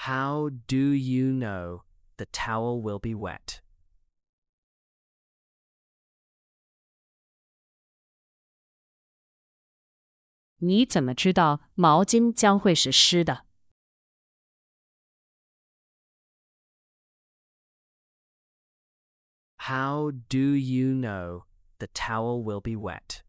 How do you know the towel will be wet? 你怎么知道毛巾将会是湿的？ How do you know the towel will be wet?